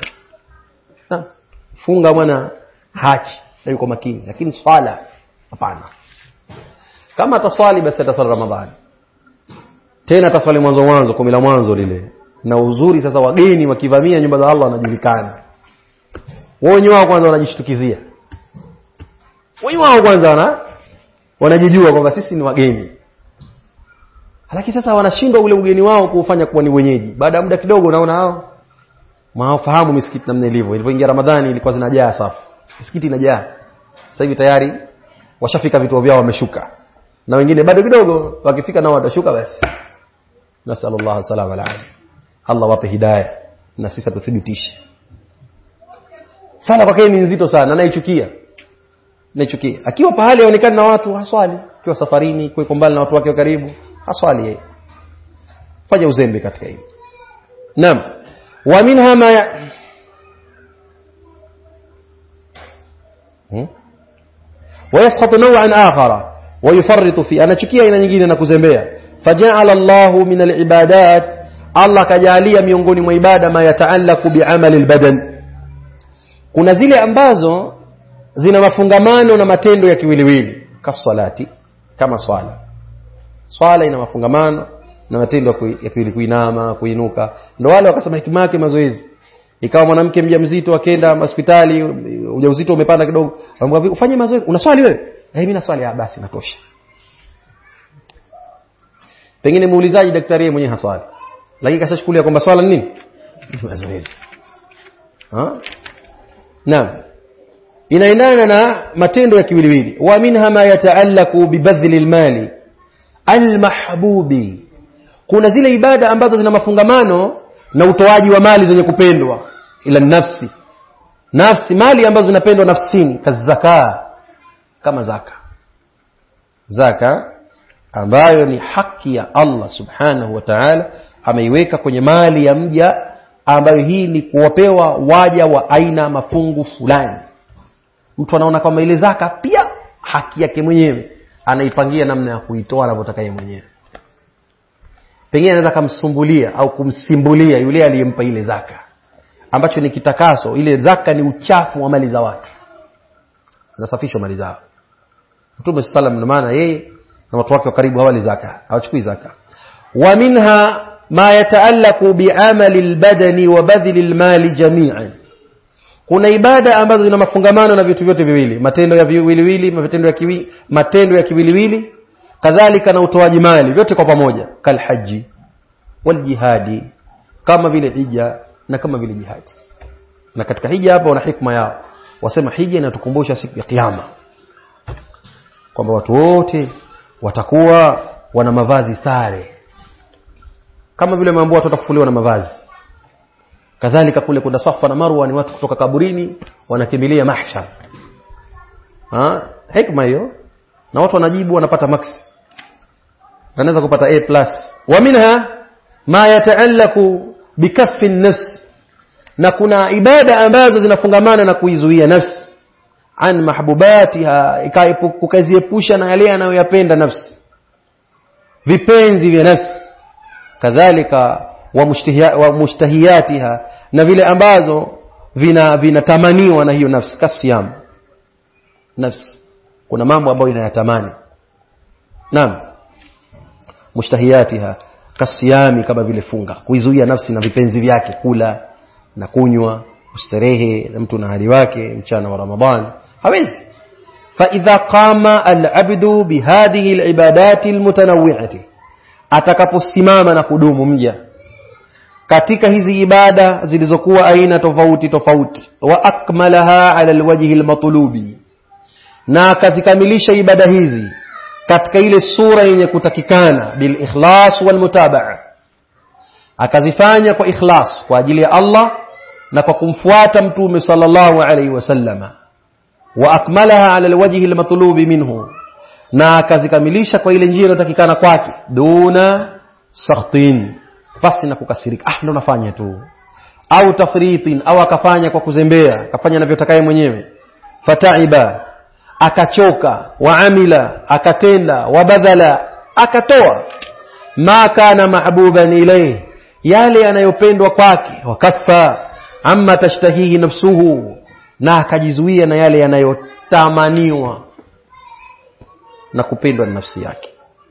funga bwana, haji na yuko makini, lakini swala hapana. Kama ataswali basi ataswali Ramadhani, tena ataswali mwanzo 10 la mwanzo lile. Na uzuri sasa, wageni wakivamia nyumba za Allah wanajulikana. Wenyewe wao kwanza wanajishtukizia, wenyewe wao kwanza wanajijua kwamba sisi ni wageni, lakini sasa wanashindwa ule ugeni wao kuufanya kuwa ni wenyeji. Baada ya muda kidogo unaona hao mafahamu misikiti namna ilivyo. Ilipoingia Ramadhani ilikuwa zinajaa safu, misikiti inajaa. Sasa hivi tayari washafika vituo vyao, wameshuka, na wengine bado kidogo, wakifika nao watashuka. Basi nasallallahu salama alaihi, Allah wape hidayah na sisi tuthibitishe. Sala kwake ni nzito sana, naichukia. Akiwa pahali yaonekana na watu haswali, akiwa safarini, kwa mbali na watu wake wa karibu, haswali yeye. Fanya uzembe katika hili. Naam. Wa minha ma wayaskhatu naw'an akhara wa yufarritu fi, anachukia aina nyingine na kuzembea. Faja'ala Allahu min al-ibadat, Allah kajalia miongoni mwa ibada ma yataallaku bi'amali al-badan, kuna zile ambazo zina mafungamano na matendo ya kiwiliwili, kasalati, kama swala ina mafungamano na matendo ya kiwili, kuinama, kuinuka. Ndio wale wakasema hikima yake mazoezi. Ikawa mwanamke mjamzito akaenda hospitali, ujauzito umepanda kidogo, anamwambia ufanye mazoezi. Unaswali wewe? Mimi naswali. Basi natosha. Pengine muulizaji daktari yeye mwenyewe haswali, lakini kashachukulia kwamba swala ni nini? Mazoezi. Naam. Inaendana na matendo ya kiwiliwili. Wa minha ma yataallaku bibadhli almali almahbubi, kuna zile ibada ambazo zina mafungamano na utoaji wa mali zenye kupendwa, ila nafsi, mali ambazo zinapendwa nafsini, kazaka, kama zaka ambayo ni haki ya Allah subhanahu wa ta'ala, ameiweka kwenye mali ya mja, ambayo hii ni kuwapewa waja wa aina mafungu fulani. Mtu anaona kama ile zaka pia haki yake mwenyewe, anaipangia namna ya kuitoa anavyotaka yeye mwenyewe. Pengine anaweza kumsumbulia au kumsimbulia yule aliyempa ile zaka, ambacho ni kitakaso. Ile zaka ni uchafu wa mali za watu, zinasafishwa mali zao. Mtume sallallahu alayhi wasallam, yeye na watu wake wa karibu hawali zaka, hawachukui zaka. Wa minha ma yataallaku bi'amali albadani wa badhli almali jami'an, kuna ibada ambazo zina mafungamano na vitu vyote viwili, matendo ya viwiliwili, matendo ya kiwiliwili, kadhalika na utoaji mali, vyote kwa pamoja. Kal haji wal jihadi, kama vile hija na kama vile jihadi. Na katika hija hapa wana hikma yao, wasema hija inatukumbusha siku ya kiyama, kwamba watu wote watakuwa wana mavazi sare, kama vile mambo watu watafufuliwa na mavazi. Kadhalika kule kuna Safa na Marwa, ni watu kutoka kaburini wanakimbilia mahshar. Hikma hiyo na watu wanajibu wanapata max, wanaweza kupata A+. Wa minha ma yata'allaqu bikaffi an-nafs, na kuna ibada ambazo zinafungamana na kuizuia nafsi an mahbubatiha, ikaziepusha na yale yanayoyapenda nafsi, vipenzi vya nafsi. Kadhalika wa mushtahiyatiha, na vile ambazo vinatamaniwa na hiyo nafsi. Kasiyam, nafsi kuna mambo ambayo inayatamani. Naam, mushtahiyatiha kasiyami, kama vile funga, kuizuia nafsi na vipenzi vyake, kula na kunywa, kustarehe. Mtu na hali wake mchana wa Ramadhani hawezi. Fa idha qama al-abdu bihadhihi al-ibadati al-mutanawwi'ati, atakaposimama na kudumu mja katika hizi ibada zilizokuwa aina tofauti tofauti, wa akmalaha ala alwajhi almatlubi, na akazikamilisha ibada hizi katika ile sura yenye kutakikana, bil ikhlas wal mutabaa, akazifanya kwa ikhlas, kwa ajili ya Allah na kwa kumfuata mtume sallallahu alayhi wasallama, wa akmalaha ala alwajhi almatlubi minhu, na akazikamilisha kwa ile njia inayotakikana kwake, duna sakhtin, basi na kukasirika, ndo nafanya tu, au tafritin, au akafanya kwa kuzembea, akafanya anavyotaka mwenyewe. Fataiba, akachoka, wa amila, akatenda, wa badhala, akatoa, ma kana mahbuban ilayhi, yale yanayopendwa kwake, wa kaffa amma tashtahihi nafsuhu, na akajizuia na yale yanayotamaniwa na kupendwa na nafsi yake.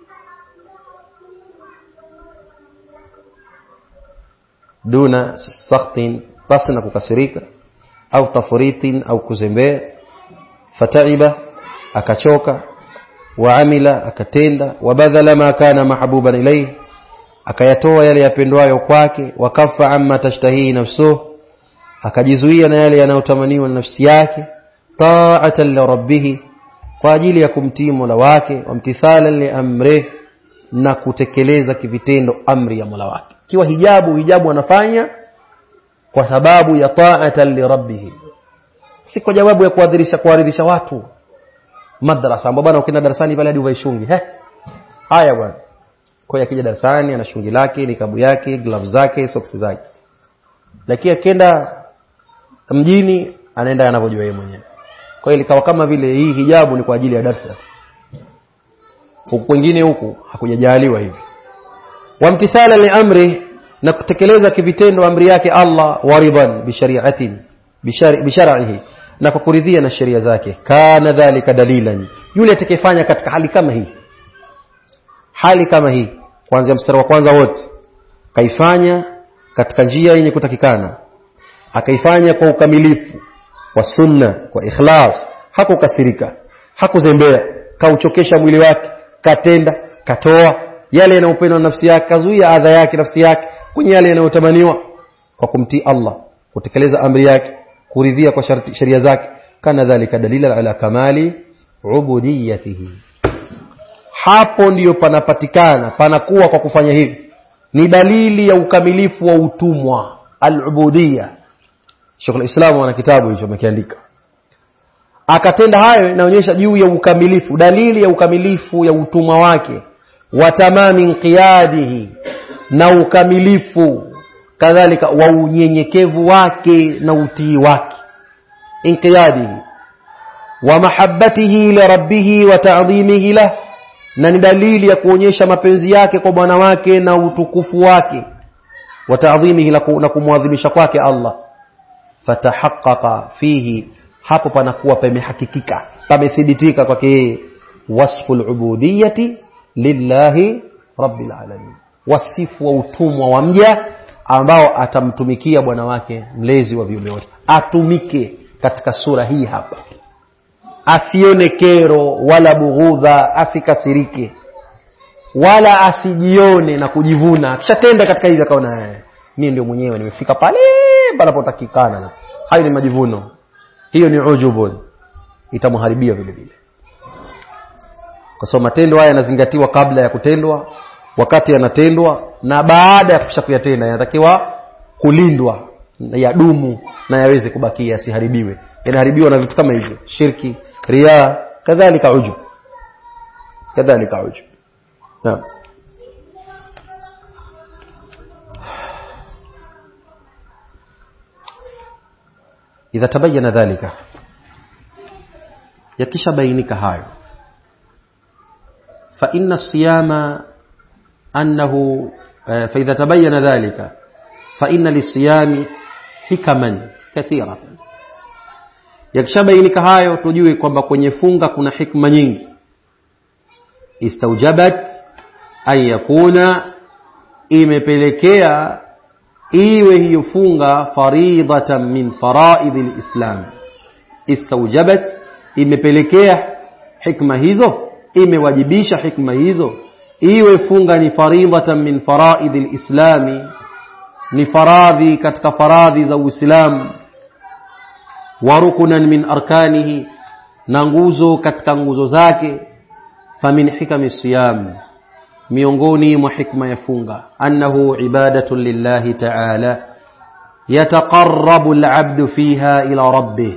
Duna sakhtin, basi na kukasirika, au tafritin, au kuzembea. Fataiba, akachoka, wa amila, akatenda, wa badhala ma kana mahbuban ilayhi, akayatoa yale yapendwayo kwake, wa kaffa amma tashtahi nafsuhu, akajizuia na yale yanayotamaniwa na nafsi yake. Ta'atan li rabbih, kwa ajili ya kumtii Mola wake, wa imtithalan li amrihi, na kutekeleza kivitendo amri ya Mola wake. Kiwa hijabu anafanya kwa sababu ya ta'atan li rabbih, si kwa jawabu ya kuadhirisha watu. Madrasa ambapo bwana ukienda darasani pale hadi uvaishungi, haya bwana, kwa yakija darasani ana shungi lake, nikabu yake, gloves zake, socks zake, lakini akienda mjini anaenda anavyojua yeye mwenyewe. Kwa hiyo ikawa kama vile hii hijabu ni kwa ajili ya darasa, huku wengine huku hakujajaliwa hivi. Wa imtithala li amri, na kutekeleza kivitendo amri yake Allah, waridan bi shari'atin, bi shar'ihi, na kwa kuridhia na sheria zake. Kana dhalika dalilan, yule atakayefanya katika hali kama hii kuanzia mstari wa kwanza wote, kaifanya katika njia yenye kutakikana, akaifanya kwa ukamilifu wa sunna, kwa ikhlas, hakukasirika, hakuzembea, kauchokesha mwili wake, katenda, katoa yale yanayopendwa na nafsi yake, kazuia adha yake nafsi yake kwenye yale yanayotamaniwa, kwa kumtii Allah, kutekeleza amri yake, kuridhia kwa sheria zake. Kana dhalika dalila ala kamali ubudiyatihi, hapo ndiyo panakuwa kwa kufanya hivi ni dalili ya ukamilifu wa utumwa, al-ubudiyya. Sheikh al-Islam ana kitabu hicho amekiandika, akatenda hayo, inaonyesha juu ya ukamilifu, dalili ya ukamilifu ya utumwa wake, wa tamami inqiyadihi, na ukamilifu kadhalika wa unyenyekevu wake na utii wake, inqiyadihi, wa mahabbatihi li rabbih wa ta'dhimihi lah, na ni dalili ya kuonyesha mapenzi yake kwa Bwana wake na utukufu wake, wa ta'dhimihi, na kumwadhimisha kwake Allah. Fatahaqqaqa fihi, hapo panakuwa pamehakikika, pamethibitika kwake wasful ubudiyyati lillahi rabbil alamin, wasifu wa utumwa wa mja ambao atamtumikia Bwana wake mlezi wa viumbe wote. Atumike katika sura hii hapa, asione kero wala bughudha, asikasirike wala asijione na kujivuna. Akishatenda katika hivi akaona mimi ndio mwenyewe nimefika pale panapotakikana, hayo ni majivuno, hiyo ni ujubun, itamharibia vile vile. Kwa sababu matendo haya yanazingatiwa kabla ya kutendwa, wakati yanatendwa, na baada ya kisha kuyatenda yanatakiwa kulindwa, yadumu na yaweze kubakia, asiharibiwe. Yanaharibiwa na vitu kama hivyo, shirki, riya, kadhalika ujub. kadhalika ujub. Naam. إذا تبين ذلك يكش بينك هاي فإن الصيام أنه فإذا تبين ذلك فإن للصيام حكما كثيرة. يكش بينك هاي تجوي kwamba kwenye funga kuna hikma nyingi. Istaujabat an yakuna, imepelekea iwe hiyo funga faridatan min faraidil islam. Istaujabat, imepelekea hikma hizo, imewajibisha hikma hizo iwe funga ni faridatan min faraidil islami, ni faradhi katika faradhi za Uislamu, wa rukunan min arkanihi, na nguzo katika nguzo zake. Famin hikami siyam, miongoni mwa hikma ya funga, annahu ibadatun lillahi ta'ala yataqarrabu al-'abdu fiha ila rabbih.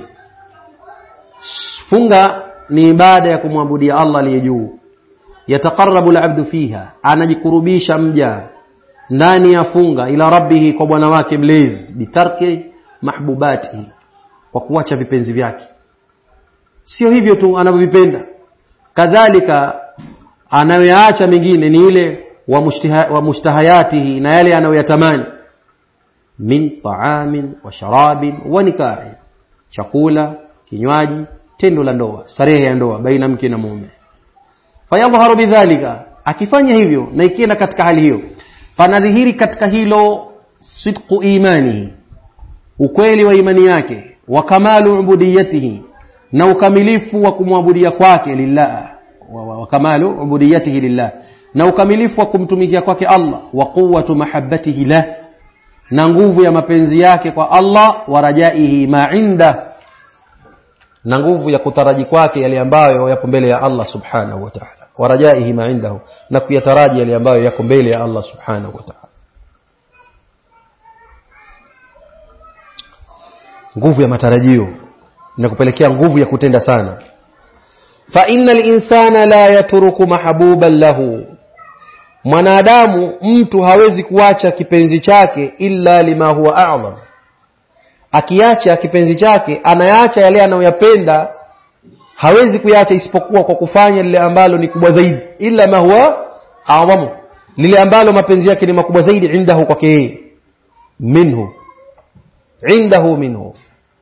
Funga ni ibada ya kumwabudia Allah aliye juu. Yataqarrabu al-'abdu fiha, anajikurubisha mja ndani ya funga ila rabbih, kwa bwana wake mlezi, bitarki mahbubatihi, kwa kuacha vipenzi vyake. Sio hivyo tu anavyovipenda, kadhalika anayoyaacha mengine ni ile wa mushtahayatihi, na yale anayoyatamani, min ta'amin wa sharabin wa nikahi, chakula, kinywaji, tendo la ndoa, starehe ya ndoa baina mke na mume. Fayadhharu bidhalika, akifanya hivyo na ikienda katika hali hiyo, fanadhihiri katika hilo sidqu imanihi, ukweli wa imani yake, wa kamalu ubudiyatihi, na ukamilifu wa kumwabudia kwake lillah, wa kamalu ubudiyatihi lillah, na ukamilifu wa kumtumikia kwake Allah, wa quwwatu mahabbatihi lah, na nguvu ya mapenzi yake kwa Allah, wa rajaihi ma inda, na nguvu ya kutaraji kwake yale ambayo yapo mbele ya Allah subhanahu wa ta'ala, wa rajaihi ma indahu, na kuyataraji yale ambayo yako mbele ya Allah subhanahu wa ta'ala. Nguvu ya matarajio inakupelekea nguvu ya kutenda sana. Fa innal insana la yatruku mahbuban lahu, mwanadamu, mtu hawezi kuacha kipenzi chake illa lima huwa a'zam. Akiacha kipenzi chake, anayaacha yale anayoyapenda, hawezi kuacha isipokuwa kwa kufanya lile ambalo ni kubwa zaidi, illa ma huwa a'zam, lile ambalo mapenzi yake ni makubwa zaidi indahu, kwake yeye, minhu, indahu minhu.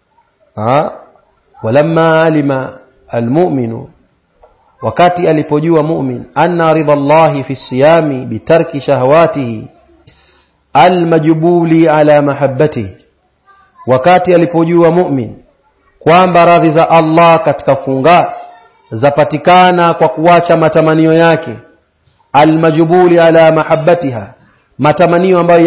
Walamma alima almu'minu, wakati alipojua mu'min, anna ridha Allahi fi siyami bitarki shahawatihi almajbuli ala mahabbatihi, wakati alipojua mu'min kwamba radhi za Allah katika funga zapatikana kwa kuacha matamanio yake, almajbuli ala mahabbatiha, matamanio ambayo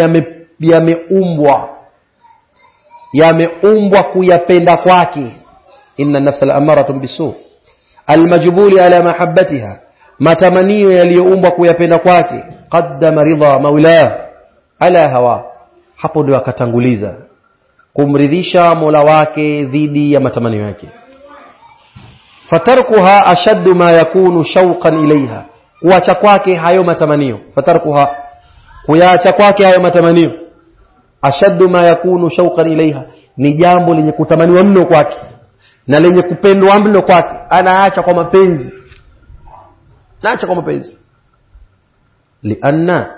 yameumbwa kuyapenda kwake. Inna nafsa la'amaratun bisu, almajbuli ala mahabbatiha, matamanio yaliyoumbwa kuyapenda kwake. Qaddama ridha maula ala hawa, hapo ndio akatanguliza kumridhisha Mola wake dhidi ya matamanio yake. Fatarkuha ashaddu ma yakunu shauqan ilaiha, kuacha kwake hayo matamanio, fatarkuha, kuyaacha kwake hayo matamanio, ashaddu ma yakunu shauqan ilaiha, ni jambo lenye kutamaniwa mno kwake na lenye kupendwa mno kwake, anaacha kwa mapenzi, naacha kwa mapenzi. lianna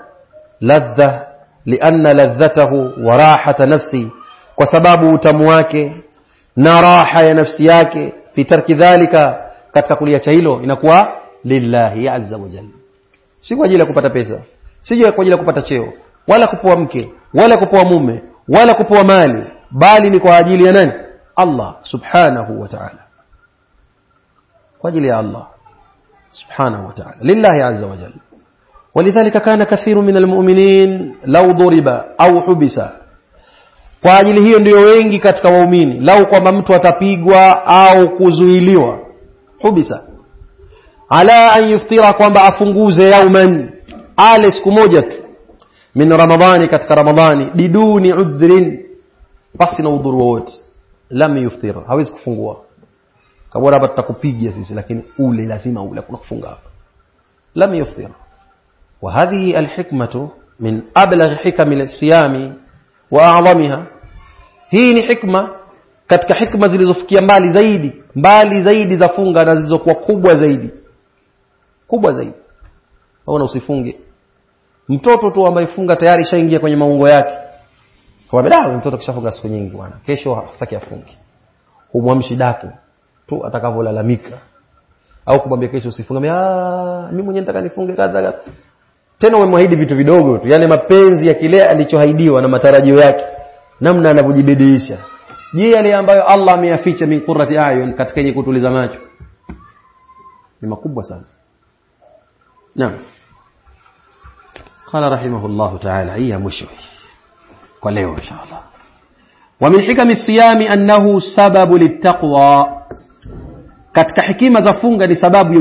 ladhatahu wa rahata nafsi, kwa sababu utamu wake na raha ya nafsi yake, fi tarki dhalika, katika kuliacha hilo, inakuwa lillahi azza wa jalla, si kwa ajili ya kupata pesa, si kwa ajili ya kupata cheo, wala kupoa mke, wala kupoa mume, wala kupoa mali, bali ni kwa ajili ya nani? Allah subhanahu wa ta'ala, kwa ajili ya Allah subhanahu wa ta'ala, lillahi azza wa jalla. ولذلك كان كثير من المؤمنين لو ضرب au hubisa, kwa ajili hiyo ndio wengi katika waumini, lau kwamba mtu atapigwa au kuzuiliwa, hubisa, ala an yuftira, kwamba afunguze yauman, ale siku moja tu, min ramadhani, katika ramadhani, biduni udhrin, basi na udhuru wote, lam yuftira, hawezi kufungua. Kabla hapa tutakupigia sisi, lakini ule lazima ule, kuna kufunga hapa. لم يفطر. وهذه الحكمة من أبلغ حكم الصيام وأعظمها. hii ni hikma katika hikma zilizofikia mbali zaidi za funga na zilizokuwa kubwa zaidi. Au usifunge mtoto tu ambaye funga tayari shaingia kwenye maungo yake, kwa sababu mtoto kishafunga siku nyingi bwana, kesho hasaki afunge, humwamshi daku tu atakavolalamika, au kumwambia kesho usifunge, mimi mwenyewe nataka nifunge kadha. Tena umemwahidi vitu vidogo tu, yale mapenzi ya kile alichoahidiwa na matarajio yake, namna anavyojibidiisha. Je, yale ambayo Allah ameyaficha min qurrati ayun, katika yenye kutuliza macho, ni makubwa sana. Naam. قال رحمه الله تعالى هي مشوي ولeo إن شاء الله. ومن حكم الصيام أنه سبب للتقوى. katika hikima za funga ni sababu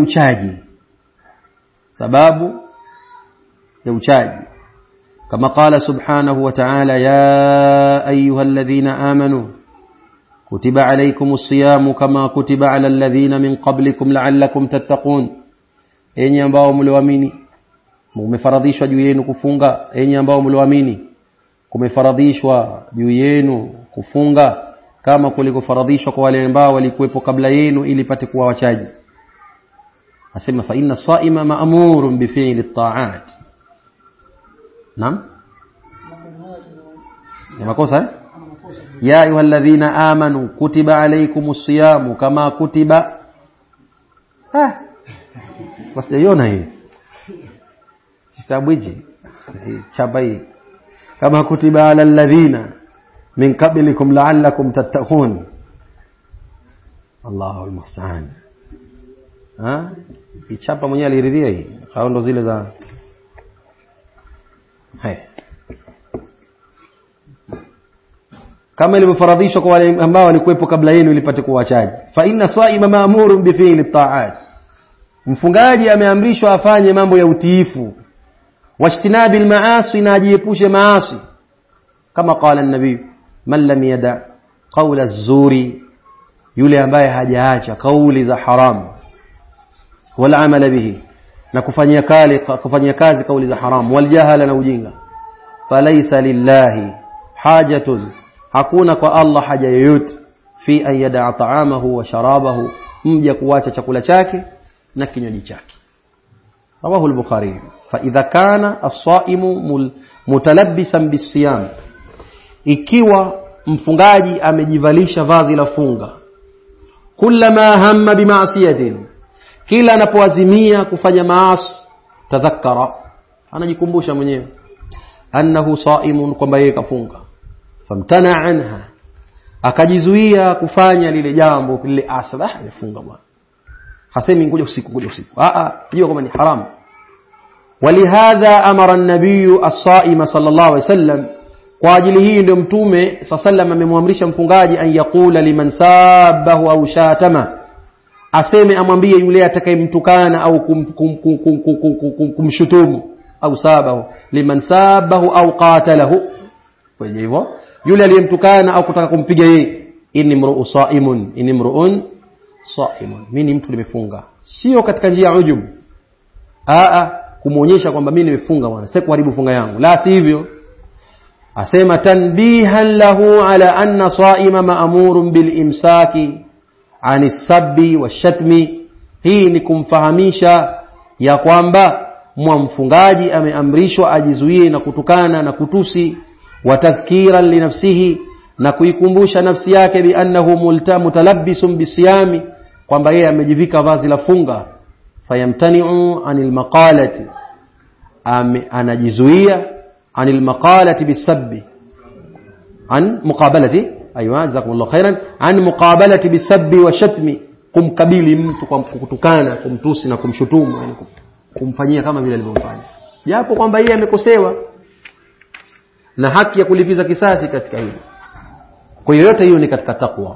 ya uchaji, kama qala subhanahu wa ta'ala ya ayyuhalladhina amanu kutiba alaykumus siyamu kama kutiba alal ladhina min qablikum la'allakum tattaqun. enyi ambao mlioamini mumefaradhishwa juu yenu kufunga, enyi ambao mlioamini kumefaradhishwa juu yenu kufunga kama kulikofaradhishwa kwa wale ambao walikuwepo kabla yenu, ili pate kuwa wachaji. Asema fa inna as-sa'ima ma'murun bi fi'li at-ta'at. Naam, ni makosa ya ayyuhalladhina amanu kutiba alaykumus siyamu kama kutiba wasijaiona hii sitabwiji chabai kama kutiba ala alladhina min qablikum la'allakum tattaqun. Allahu almusta'an. Ichapa mwenyewe aliridhia hii, au ndo zile za kama ilivyofaradhishwa kwa wale ambao walikuwepo kabla yenu ilipate kuwachaji. Fa inna sa'ima ma'murun bi fi'li at-ta'at. Mfungaji ameamrishwa afanye mambo ya utiifu, washtinabi al-ma'asi, na ajiepushe maasi, kama qala an-nabii man lam yada qawla az-zuri, yule ambaye hajaacha kauli za haramu, wala amala bihi, na kufanyia kazi kauli za haramu, wal jahala, na ujinga, falaysa lillahi hajatun, hakuna kwa Allah haja yoyote, fi an yada ta'amahu wa sharabahu, mja kuacha chakula chake na kinywaji chake. Rawahu al-Bukhari. Fa idha kana as-sa'imu mutalabbisan bis-siyam, ikiwa mfungaji amejivalisha vazi la funga, kullama hamma bima'siyatin, kila anapoazimia kufanya maasi, tadhakkara, anajikumbusha mwenyewe annahu sa'imun, kwamba yeye kafunga, famtana anha, akajizuia kufanya lile jambo lile aslah, amefunga bwana, hasemi ngoja usiku hiyo kama ni haramu. Walihadha amara an-nabiy as-sa'ima sallallahu alayhi wasallam, kwa ajili hii ndio mtume sallallahu amemwamrisha mfungaji an yaqula liman sabahu au shatama, aseme amwambie yule atakayemtukana au kumshutumu, au sabahu liman sabahu au qatalahu, kwa hivyo yule aliyemtukana au kutaka kumpiga yeye, inni mru'un sa'imun, mimi ni mtu nimefunga, sio katika njia ya ujub, kumuonyesha kwamba mimi nimefunga bwana, sasa kuharibu funga yangu, la si hivyo. Asema tanbihan lahu ala anna sa'ima ma'murun bil imsaki anis sabbi washatmi, hii ni kumfahamisha ya kwamba mfungaji ameamrishwa ajizuie na kutukana na kutusi, wa tadhkiran li nafsihi, na kuikumbusha nafsi yake bi annahu mutalabbisun bisiyami, kwamba yeye amejivika vazi la funga, fayamtani'u anil maqalati, anajizuia anil maqalati bisabbi, an muqabalati, aywa jazakumullahu khairan, an muqabalati bisabbi wa shatmi, kumkabili mtu kwa kutukana, kumtusi na kumshutumu, yani kumfanyia kama vile alivyomfanya, japo kwamba yeye amekosewa na haki ya kulipiza kisasi katika hilo. Kwa hiyo yote hiyo ni katika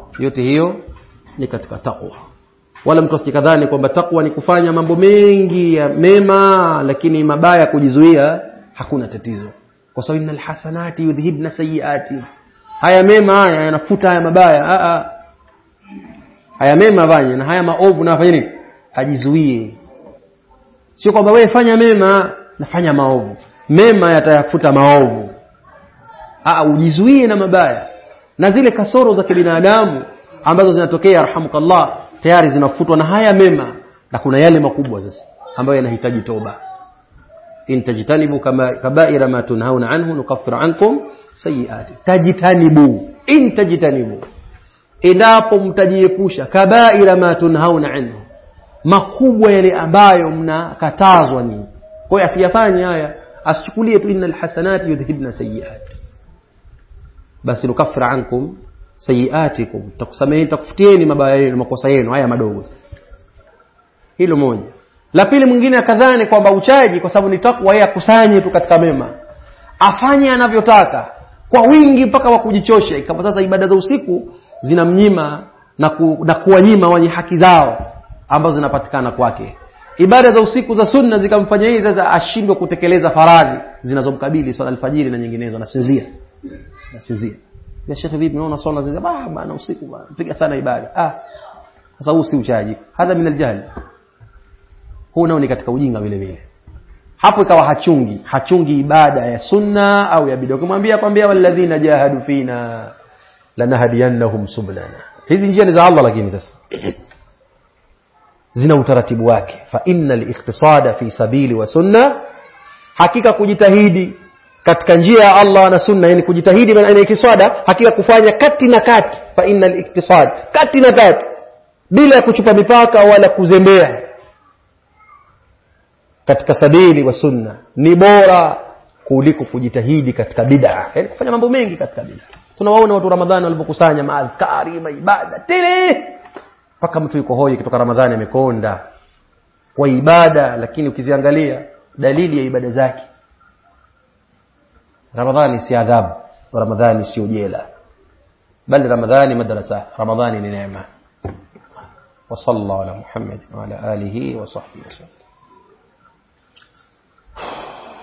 takwa, wala mtu asikadhani kwamba takwa ni kufanya mambo mengi ya mema lakini mabaya kujizuia, hakuna tatizo, kwa sababu innal hasanati yudhhibna sayiati, haya mema haya yanafuta haya mabaya. Haya mema fanye na haya maovu na afanye nini, ajizuie. sio kwamba wewe fanya mema nafanya maovu, mema yatayafuta maovu. Ujizuie na mabaya, na zile kasoro za kibinadamu ambazo zinatokea rahamukallah tayari zinafutwa na haya mema, na kuna yale makubwa sasa ambayo yanahitaji toba. in tajtanibu kaba'ira ma tunhauna anhu nukaffir ankum sayiati. Tajtanibu, in tajtanibu, endapo mtajiepusha, kaba'ira ma tunhauna anhu, makubwa yale ambayo mnakatazwa nyinyi. Kwa hiyo asiyafanye haya, asichukulie tu innal hasanati yudhhibna sayiat, basi nukaffir ankum sayiatikum, takusameheni, takufutieni mabaya yenu, makosa yenu haya madogo. Sasa hilo moja. La pili, mwingine akadhani kwamba uchaji kwa sababu ni takwa, yeye akusanye tu katika mema, afanye anavyotaka kwa wingi mpaka wa kujichosha, ikawa sasa ibada za usiku zinamnyima na kuwanyima wenye haki zao ambazo zinapatikana kwake. Ibada za usiku za sunna zikamfanya yeye sasa ashindwe kutekeleza faradhi zinazomkabili, swala alfajiri na nyinginezo, nasinzia. Ya Sheikh, vipi unaona swala zinazia bana usiku bana piga sana ibada? Sasa huu si uchaji, hadha min aljahl. Huu nao ni katika ujinga vile vile. Hapo ikawa hachungi ibada ya sunna au ya bid'a. Kumwambia walladhina jahadu fina lanahdiyannahum sublana. Hizi njia ni za Allah, lakini sasa zina utaratibu wake. Fa innal ikhtisada fi sabili wa sunna, hakika kujitahidi katika njia ya Allah na sunna, yani kujitahidi maana ikiswada, hakika kufanya kati na kati. Fa innal iktisad, kati na kati, bila kuchupa mipaka wala kuzembea, katika sabili wa sunna ni bora kuliko kujitahidi katika bid'a, yani kufanya mambo mengi katika bid'a. Tunawaona watu Ramadhani walipokusanya maadhkari, maibada tele, mpaka mtu yuko hoi kutoka Ramadhani amekonda kwa ibada, lakini ukiziangalia dalili ya ibada zake, Ramadhani si adhabu, Ramadhani si ujela, bali Ramadhani madrasa, Ramadhani ni neema. Wa sallallahu ala Muhammad wa ala alihi wa sahbihi wasallam.